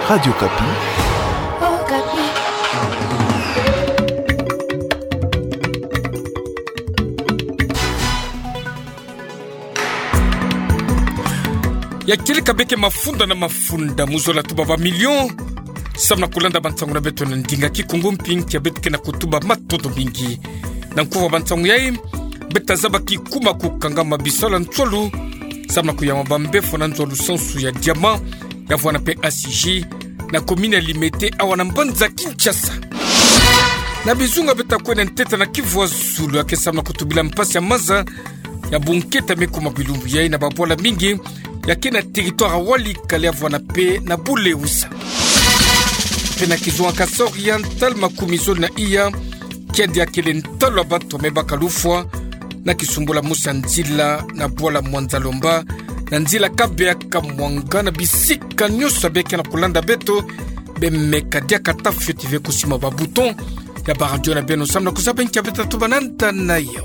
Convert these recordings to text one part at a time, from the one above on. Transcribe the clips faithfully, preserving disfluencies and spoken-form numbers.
Radio Kapi. Oh, Kapi. Ya kili kabeke mafunda na mafunda muzola tuba ba million samna kulanda bantangu na beto na ndinga kikungu mpingi ya betke na kutuba matoto bingi na nkuwa bantangu yai beta zaba kikuma kukanga mabisala ntolu samna kuyama bambefo na nzolu sensu ya diamant ya vwana pe A C J na komine limete awana mbanza Kinshasa na bizunga beta kwene nteta na Kivu Zulu ya kesamna kutubila mpasi ya maza ya bunketa meku mabilumbu yai na babola mingi ya kena territoire wali kale vwana pe na bule usa pena kizwa kasa oriental makumizo na iya kiadi akele ntalo bato mebaka lufwa na kisumbula musa nzila na bola mwanzalomba na nzila kabea kamwanga na bisika nyosa beke na kulanda beto bemeka dia katafyo tive kusima ba bouton ya baradio na beno samna kusabenki abeta tubananta na yo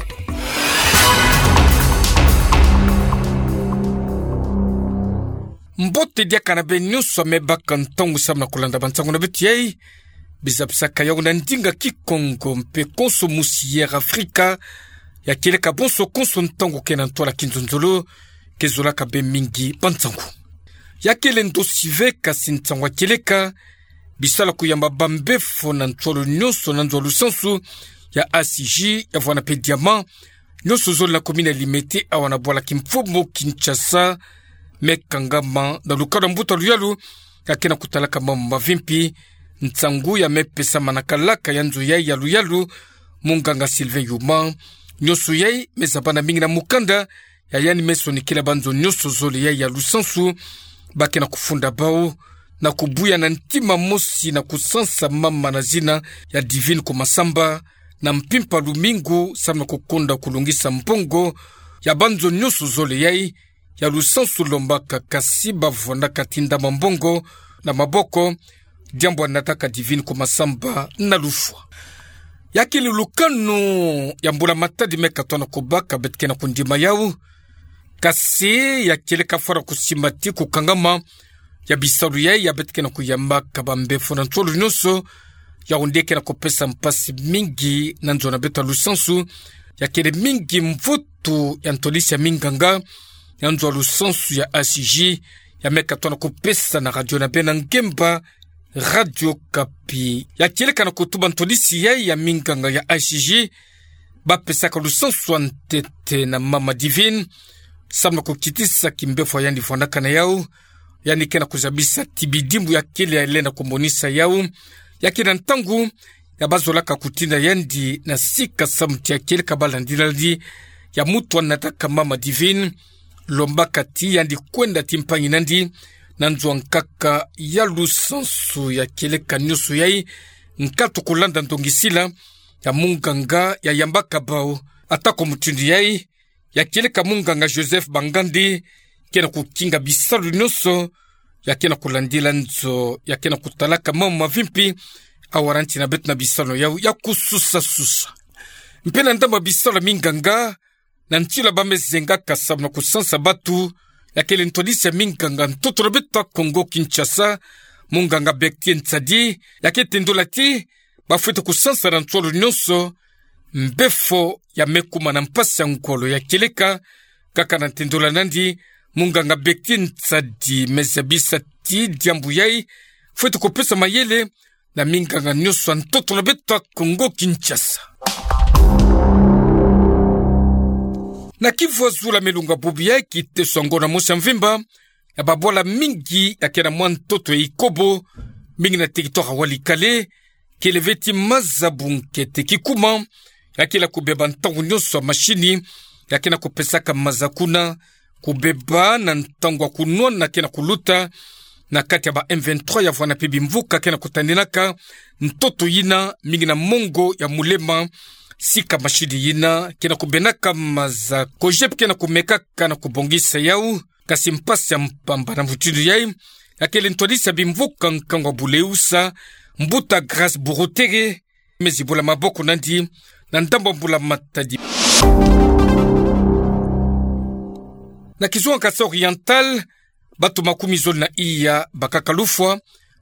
mbote dia kanabe nyuso mebaka ntongu samna kulanda bantangu na beti yei bizapsaka ya unandinga kikongo mpe konso musiere Afrika ya keleka bonso konso ntongu kena ntola kinzunzulu kezola kabe mingi bantangu ya kele ndosive kasi ntangu keleka bisala kuyamba bambefo na ntolo nyoso na nzolu sensu ya A C J ya vwana pe diamant nyoso zoli na komine limete awana bola kimfumo Kinshasa mekangama na lukada mbuta luyalu kakena kutalaka mamba vimpi ntsangu ya mepesa manakalaka ya nzu yai ya luyalu munganga Sylvain Yuma nyoso yai mezabana mingi na mukanda ya yani meso nikila banzo nyoso zoli yai ya lusansu bakena kufunda bao na kubuya na ntima mosi na kusansa mama na zina ya divine kumasamba na mpimpa lumingu samna kukonda kulungisa mbongo ya banzo nyoso zoli yai ya lusansu lombaka kasi bavona katinda mambongo na maboko diambo anataka divine kumasamba na lufwa yakili lukano ya mbula matadi mekatona kubaka betke na kundima yau kasi ya kile kafara kusimati kukangama ya bisalu yai ya betke na kuyambaka bambefo na ntolo nyoso ya undeke na kupesa mpasi mingi na nzona beta lusansu ya kile mingi mvutu ya ntolisi ya minganga ya nzwa lusansu ya A C J ya mekatona kupesa na radio na bena ngemba Radio Kapi ya keleka na kutuba ntolisi yai ya minganga ya A C J bapesaka lusansu antete na mama divine samna kukitisa kimbefo yandi fondaka na yau yani kena kuzabisa tibidimbu ya kele ya elena kumonisa yau ya kena ntangu ya bazolaka kutinda yandi na sika samti ya keleka balandiladi ya mutu anataka mama divine lombaka ti yandi kwenda timpangi nandi na nzwa nkaka ya lusansu ya keleka nyoso yai nkatu kulanda ndongisila ya munganga ya yambaka bao atako mutindi yai ya keleka munganga Joseph Bangandi kena kukinga bisalu nyoso ya kena kulandila nzo ya kena kutalaka mama vimpi awaranti na betu na bisalu yau ya kususa susa mpena ndamba bisalu minganga na ntila bamezenga kasam na kusansa batu ya kele ntolisi ya minganga ntoto na beta Kongo Kinshasa munganga Bekti Ntsadi ya kete ndolati bafuete kusansa na ntolo nyonso mbefo ya mekuma na mpasi ya nkolo ya keleka kaka na tendola nandi munganga Bekti Ntsadi mezabisa ti diambu yai fuete kupesa mayele na minganga nyonso ntoto na beta Kongo Kinshasa na Kivu Zulu melunga bubi ya kite songo na mosa mvimba ya babola mingi ya kena mwan toto ya ikobo mingi na territoire wali kale keleveti mazabunkete kikuma ya kila kubeba ntangu nyoso mashini ya kena kupesaka mazakuna kubeba na ntangu wa kunua na kena kuluta na kati ya ba M vingt-trois ya vwana pibi mvuka kena kutandinaka ntoto yina mingi na mongo ya mulema sika mashidi yina kena kubenaka maza kojep kena kumekaka na kubongisa yau kasi mpasi ya mpamba na mvutidu yai akele ntolisi ya bimvuka nkangwa buleusa mbuta Grace Burotere mezibula maboko nandi na ndambo mbula matadi na kizua kasa oriental batu makumi zoli na iya bakakalufwa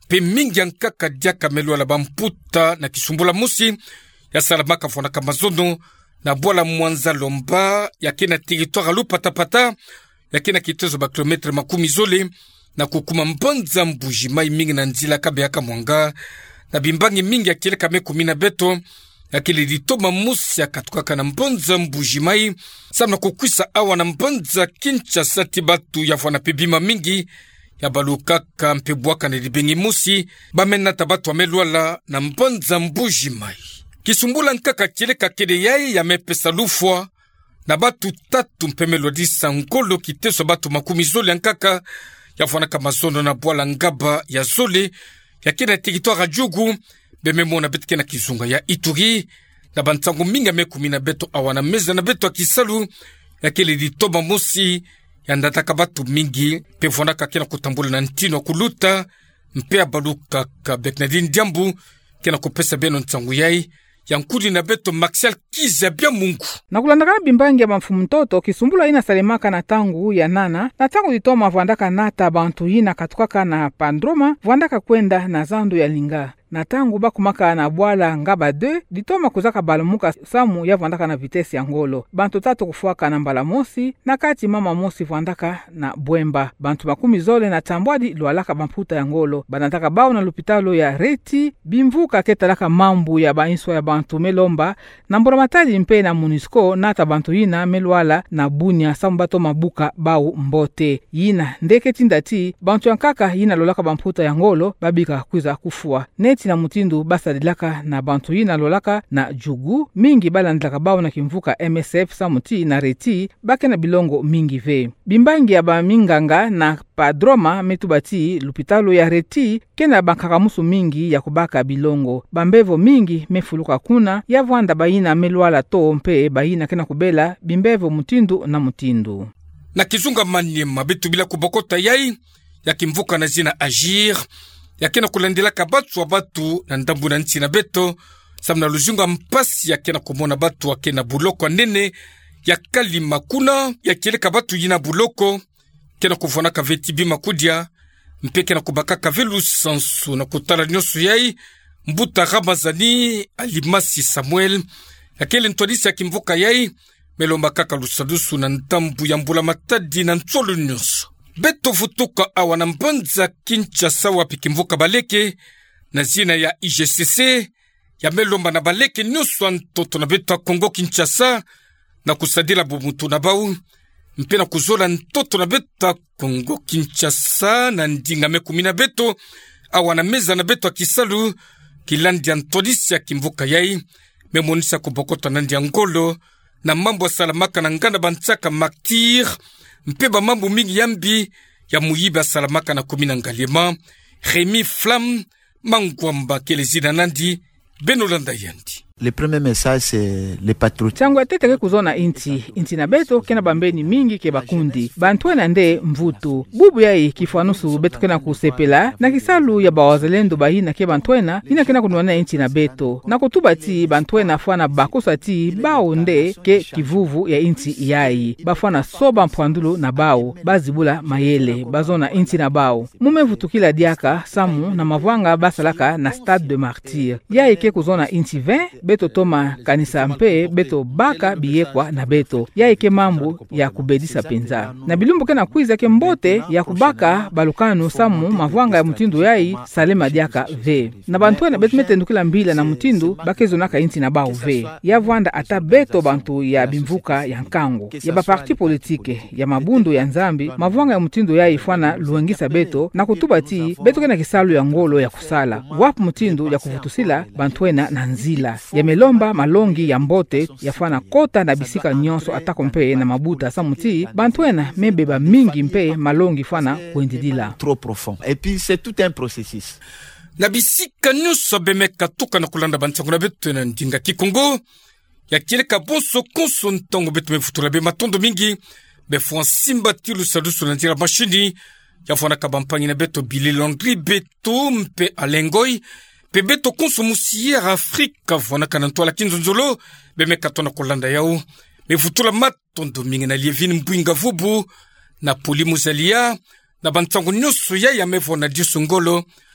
pe mingi ankaka diaka melwala bamputa na kisumbula musi ya salamaka fonaka mazono na bola mwanza lomba yakena territoire lupatapata yakena kitezo ba kilometre makumi zole na kukuma mbanza mbuji mai mingi na nzila kabe yaka mwanga na bimbangi mingi akile kame kumina beto yakile ditoma musi ya katukaka na mbanza mbuji mai samna kukwisa awa na mbanza Kinshasa tibatu ya fwana pebima mingi ya balukaka mpebwaka na libengi musi bamena tabatu amelwala na mbanza mbuji mai kisumbula nkaka kileka kede yai ya mepesa lufwa na batu tatu mpemelo disa ngolo kiteso batu makumi zole nkaka ya fwanaka mazono na bwala ngaba ya zole ya kena territoire Jugu bememo na betike na kizunga ya Ituri na bantangu minga mekumi na beto awana meza na beto akisalu ya kele ditoba mosi ya ndataka batu mingi pe fwanaka kena kutambula na ntino kuluta mpea baluka ka Beknadine Diambu kena kupesa beno ntangu yai yankudi na beto Maxial Kizabia Mungu. Na kulandakana bimbangi ya mfumu mtoto kisumbula ina salemaka na tangu ya nana na tangu ditoma vandaka nata bantu ina katukaka na pandroma vandaka kwenda na zandu ya linga. Na tangu bakumaka na bwala ngaba deux ditoma kuzaka balumuka samu ya vandaka na vitesi ya ngolo. Bantu tatu kufuaka na mbala mosi na kati mama mosi vandaka na bwemba. Bantu makumi zole na tambwadi lualaka bamputa ya ngolo. Banataka bao na lupitalo ya reti bimvuka ketalaka mambu ya bainswa ya bantu melomba na mbora matali mpe na Munisco nata bantu ina melwala na bunya samu bato mabuka bau mbote. Yina ndeke tindati bantu yankaka yina lolaka bamputa ya ngolo babika kuiza kufua. Neti na mutindu basadilaka na bantu yina lolaka na Jugu mingi balandaka bao na kimvuka M S F samuti na reti bake na bilongo mingi ve. Bimbangi ya ba minganga na padroma metubati lupitalo ya reti kena bankakamusu mingi ya kubaka bilongo. Bambevo mingi mefuluka kuna ya vwanda baina melwala to mpe baina kena kubela bimbevo mutindu na mutindu. Na kizunga Maniema betu bila kubokota yai ya kimvuka na zina Agir ya kena kulandila kabatu wa batu na ndambu na nchi na beto samna luzunga mpasi ya kena kumona batu wa kena buloko nene ya kali makuna ya kele kabatu yina buloko kena kufona kavetibi makudia mpe kena kubaka kavelu sansu na kutala nyosu yai mbuta Ramazani Alimasi Samuel ya kele ntwadisi ya kimvuka yai melomba kaka lusadusu na ndambu ya mbula matadi na ntsolu nyosu. Beto futuka awa na mbanza Kinshasa wapi kimvuka baleke na zina ya I G C C ya melomba na baleke nyusu antoto na beto Kongo Kinshasa na kusadila bumutu na bau mpe na kuzola ntoto na beto Kongo Kinshasa na ndinga mekumi na beto awa na meza na beto akisalu kilandi ya ntodisi ya kimvuka yai memonisa kubokota na ndi ngolo na mambo salamaka na ngana bantsaka Maktir mpeba mambo mingi yambi ya muyiba salamaka na kumina ngalema Rémi Flam Mangwamba kelezina nandi Benolanda yandi. Le premier message c'est le patriotisme. Changu ateteke kuzona inti. Inti na beto kena bambeni mingi ke bakundi. Bantwena nde mvutu. Bubu yai kifanusu beto kena kusepela. Na kisalu ya bawazalendo bahina ke bantwena. Ina kena kunuwana inti na beto. Na kutuba ti bantwena fana bakusa ti bao nde ke kivuvu ya inti yai. Bafana soba mpwandulu na bao. Bazibula mayele. Bazona inti na bao. Mume vutukila diaka samu na mavwanga basalaka na Stade de Martyr. Yai ke kuzona inti vingt. Beto toma kanisa mpe beto baka biyekwa na beto ya ike mambu ya kubedisa penza na bilumbu kena kuiza ke mbote ya kubaka balukanu samu mavwanga ya mutindu yai salema diaka ve na bantu na betu metendukila mbila na mutindu bakezo naka inti na bao ve ya vwanda ata beto bantu ya bimvuka ya nkango ya baparti politike ya mabundu ya nzambi mavwanga ya mutindu yai fwana luengisa beto na kutuba ti beto kena kisalu ya ngolo ya kusala wapu mutindu ya kuvutusila bantuena na nzila ya melomba malongi ya mbote yafana kota na bisika nyonso atako mpe na mabuta samuti bantwena mebeba mingi mpe malongi fana kuendidila trop profond et puis c'est tout un processus na bisika nyonso bemeka tuka na kulanda bantsango na betu na ndinga kikongo ya kileka bonso konso ntongo betu mefutura be matondo mingi be fonsimba tilu sadusu na ndira machini ya fana kabampangi na betu Billy Landry betu mpe alengoi pe beto konsumusier Afrika vwana kanantola kinzonzolo beme katona kolanda yao me futula matondo mingi na Lievine Mbwinga Vubu na Poli Muzalia na bantsango nyoso ya ya mevona disungolo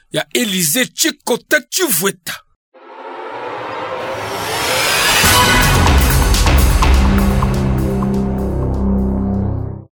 ya Elize Chikota Chivueta.